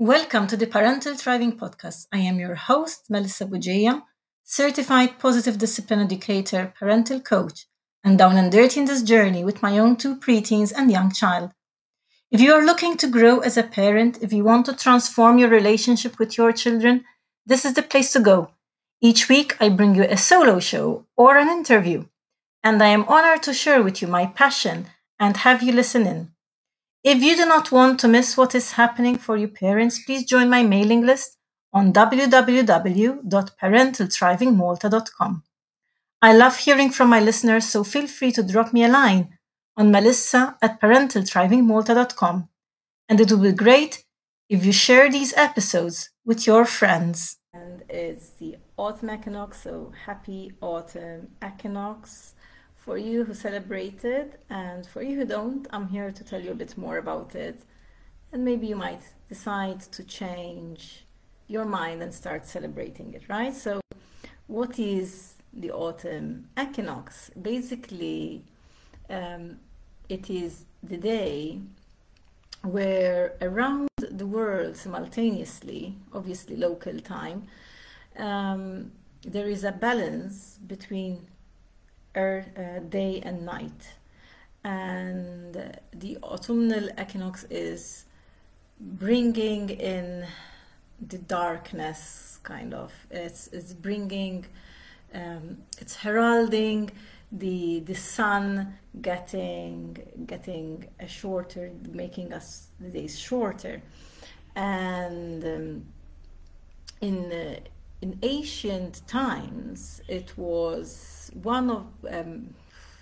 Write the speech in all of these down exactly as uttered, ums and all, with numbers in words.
Welcome to the Parental Thriving Podcast. I am your host, Melissa Bugeya, certified positive discipline educator, parental coach, and down and dirty in this journey with my own two preteens and young child. If you are looking to grow as a parent, if you want to transform your relationship with your children, this is the place to go. Each week, I bring you a solo show or an interview, and I am honored to share with you my passion and have you listen in. If you do not want to miss what is happening for your parents, please join my mailing list on w w w dot parental thriving malta dot com. I love hearing from my listeners, so feel free to drop me a line on melissa at parental thriving malta dot com. And it will be great if you share these episodes with your friends. And it's the autumn equinox, so happy autumn equinox for you who celebrate it, and for you who don't, I'm here to tell you a bit more about it. And maybe you might decide to change your mind and start celebrating it, right? So, what is the autumn equinox? Basically, um, it is the day where around the world simultaneously, obviously local time, um, there is a balance between earth, uh, day and night. And uh, the autumnal equinox is bringing in the darkness, kind of. It's, it's bringing, um, it's heralding the the sun getting getting a shorter, making us the days shorter. And um, in uh, in ancient times, it was one of um,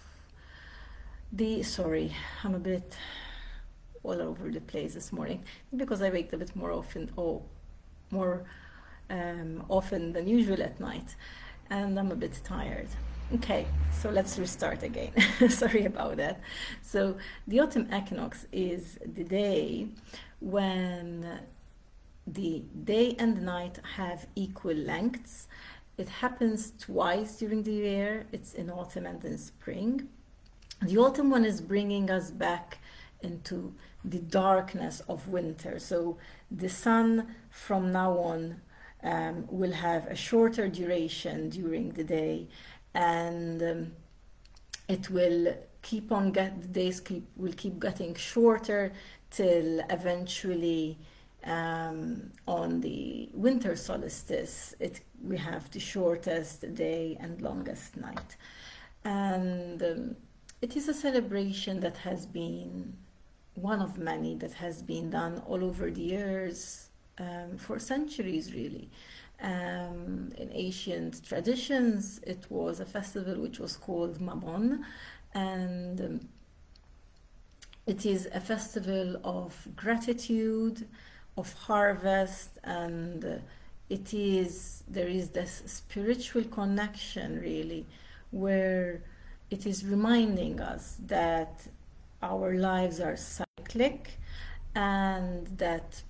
the sorry, I'm a bit all over the place this morning because I wake a bit more often or more um, often than usual at night, and I'm a bit tired. Okay, so let's restart again. Sorry about that. So the autumn equinox is the day when the day and night have equal lengths. It happens twice during the year. It's in autumn and in spring. The autumn one is bringing us back into the darkness of winter. So the sun from now on um, will have a shorter duration during the day, and um, it will keep on get the days keep will keep getting shorter till eventually um, on the winter solstice it we have the shortest day and longest night. And um, it is a celebration that has been one of many that has been done all over the years, um, for centuries really. Um, in ancient traditions, it was a festival which was called Mabon, and um, it is a festival of gratitude, of harvest, and uh, it is there is this spiritual connection really, where it is reminding us that our lives are cyclic and that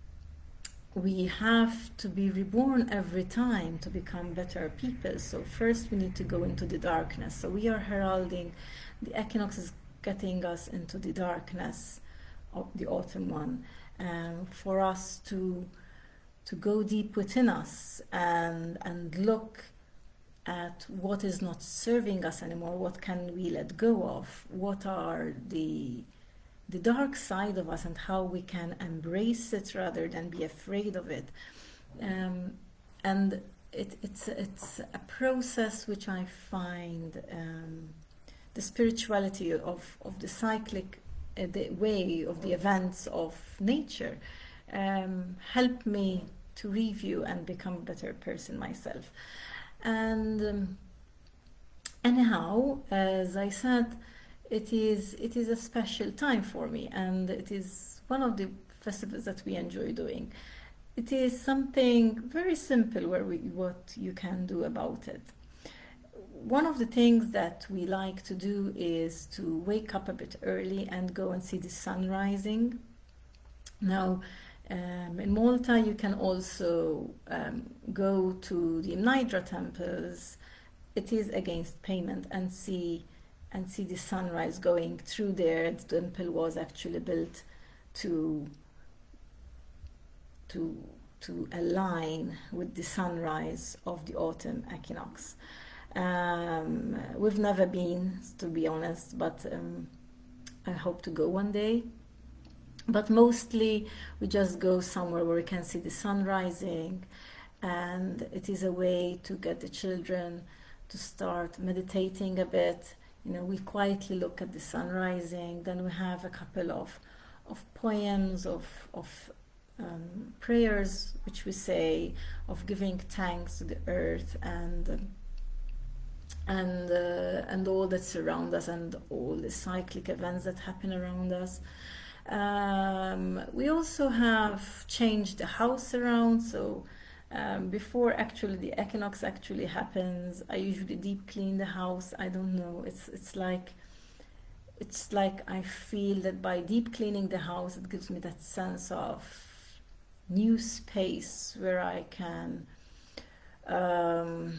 we have to be reborn every time to become better people. So first we need to go into the darkness. So we are heralding the equinox is getting us into the darkness of the autumn one, um, for us to to go deep within us and and look at what is not serving us anymore, what can we let go of, what are the the dark side of us, and how we can embrace it rather than be afraid of it. Um, and it, it's it's a process which I find um, the spirituality of, of the cyclic uh, the way of the events of nature um, help me to review and become a better person myself. And um, anyhow, as I said, it is it is a special time for me, and it is one of the festivals that we enjoy doing. It is something very simple where we, what you can do about it. One of the things that we like to do is to wake up a bit early and go and see the sun rising. Now, um, in Malta, you can also um, go to the Nidra temples. It is against payment, and see and see the sunrise going through there. The temple was actually built to to to align with the sunrise of the autumn equinox. Um, we've never been, to be honest, but um, I hope to go one day. But mostly we just go somewhere where we can see the sun rising, and it is a way to get the children to start meditating a bit. You know, we quietly look at the sun rising, then we have a couple of of poems, of of um, prayers which we say, of giving thanks to the earth and um, and uh, and all that surrounds us, and all the cyclic events that happen around us. Um, we also have changed the house around, so um, before actually the equinox actually happens, I usually deep clean the house. I don't know, it's it's like it's like I feel that by deep cleaning the house, it gives me that sense of new space where I can um,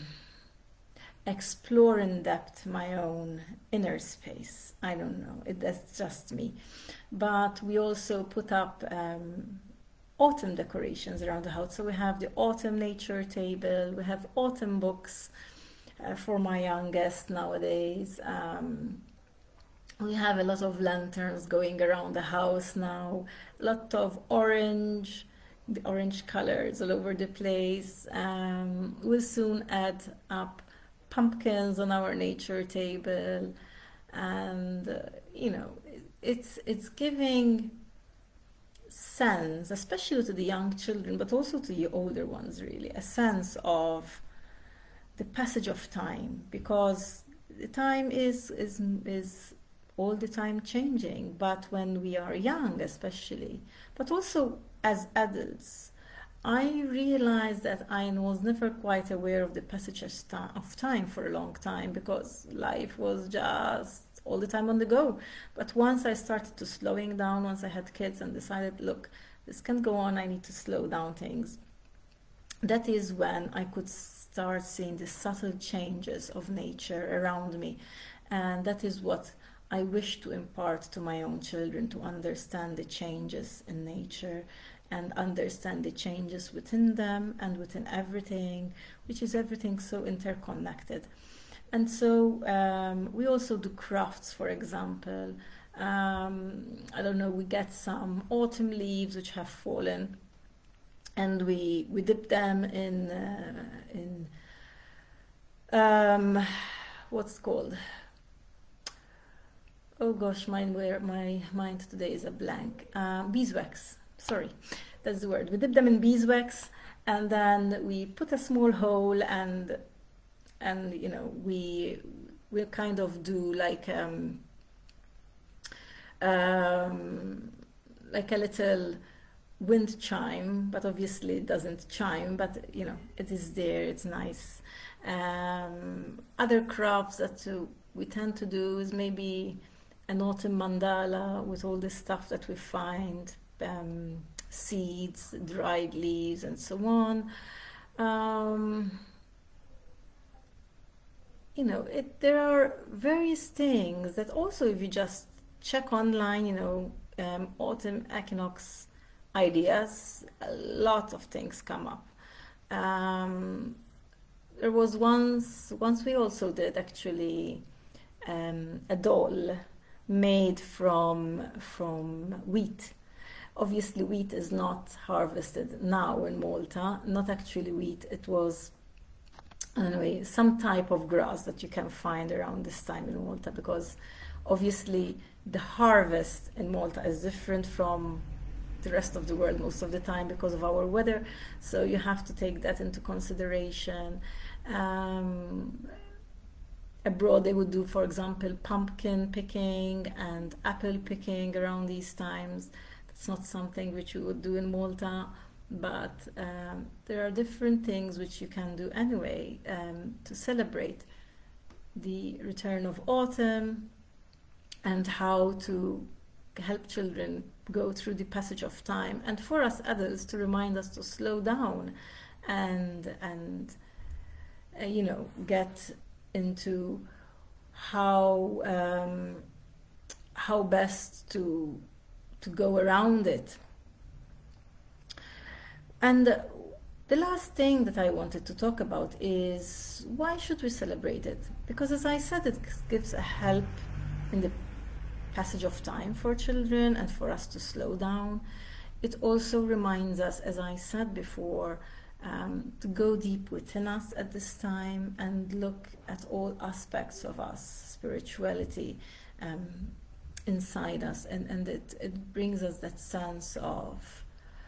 explore in depth my own inner space. I don't know, it, that's just me. But we also put up um, autumn decorations around the house. So we have the autumn nature table, we have autumn books uh, for my youngest nowadays. Um, we have a lot of lanterns going around the house now, a lot of orange, the orange colors all over the place. Um, we'll soon add up pumpkins on our nature table, and uh, you know, it's it's giving sense, especially to the young children, but also to the older ones, really, a sense of the passage of time, because the time is is is all the time changing. But when we are young, especially, but also as adults, I realized that I was never quite aware of the passage of time for a long time, because life was just all the time on the go. But once I started to slowing down, once I had kids and decided, look, this can't go on, I need to slow down things, that is when I could start seeing the subtle changes of nature around me. And that is what I wish to impart to my own children, to understand the changes in nature and understand the changes within them and within everything, which is everything so interconnected. And so um, we also do crafts, for example. Um, I don't know, we get some autumn leaves which have fallen, and we we dip them in uh, in um, what's called, oh gosh, mine where my mind today is a blank. Uh, beeswax. Sorry, that's the word. We dip them in beeswax, and then we put a small hole, and and you know, we we kind of do like um, um, like a little wind chime, but obviously it doesn't chime, but you know, it is there, it's nice. Um, other crafts that uh, we tend to do is maybe an autumn mandala with all the stuff that we find, um, seeds, dried leaves, and so on. Um, you know, it, there are various things that also, if you just check online, you know, um, autumn equinox ideas, a lot of things come up. Um, there was once, once we also did actually um, a doll made from from wheat. Obviously, wheat is not harvested now in Malta. Not actually wheat. It was, anyway, some type of grass that you can find around this time in Malta, because obviously the harvest in Malta is different from the rest of the world most of the time because of our weather. So you have to take that into consideration. Um, abroad they would do, for example, pumpkin picking and apple picking around these times. That's not something which you would do in Malta, but um, there are different things which you can do anyway um, to celebrate the return of autumn, and how to help children go through the passage of time, and for us adults to remind us to slow down and and uh, you know, get into how um, how best to to go around it. And the last thing that I wanted to talk about is why should we celebrate it? Because as I said, it gives a help in the passage of time for children and for us to slow down. It also reminds us, as I said before, um, to go deep within us at this time and look at all aspects of us, spirituality um, inside us, and, and it, it brings us that sense of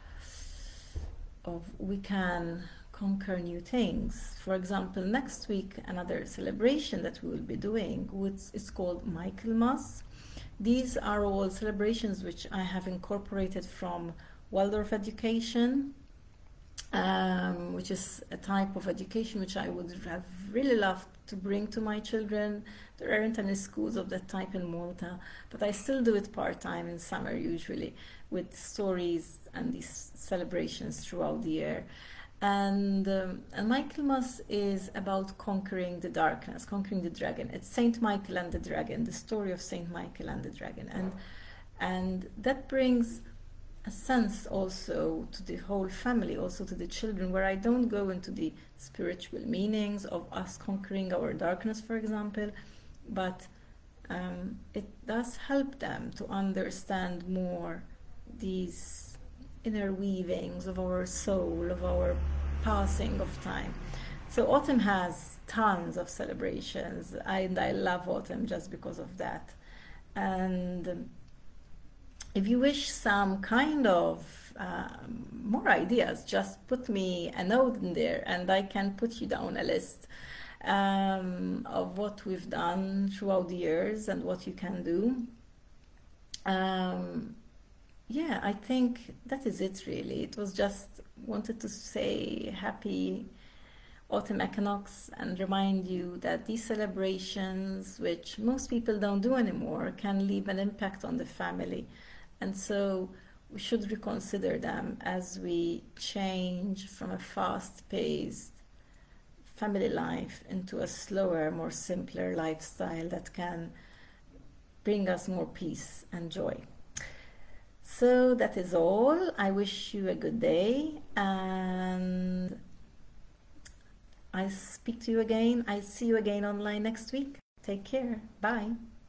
of we can conquer new things. For example, next week another celebration that we will be doing, which is called Michaelmas. These are all celebrations which I have incorporated from Waldorf education, um, which is a type of education which I would have really loved to bring to my children. There aren't any schools of that type in Malta, but I still do it part-time in summer usually, with stories and these celebrations throughout the year. And, um, and Michaelmas is about conquering the darkness, conquering the dragon. It's Saint Michael and the dragon, the story of Saint Michael and the dragon. And, and that brings a sense also to the whole family, also to the children, where I don't go into the spiritual meanings of us conquering our darkness, for example, but um, it does help them to understand more these inner weavings of our soul, of our passing of time. So autumn has tons of celebrations, and I love autumn just because of that. And um, if you wish some kind of um, more ideas, just put me a note in there and I can put you down a list um, of what we've done throughout the years and what you can do. Um, yeah, I think that is it really. It was just wanted to say happy autumn equinox and remind you that these celebrations, which most people don't do anymore, can leave an impact on the family. And so we should reconsider them as we change from a fast-paced family life into a slower, more simpler lifestyle that can bring us more peace and joy. So that is all. I wish you a good day, and I speak to you again. I see you again online next week. Take care. Bye.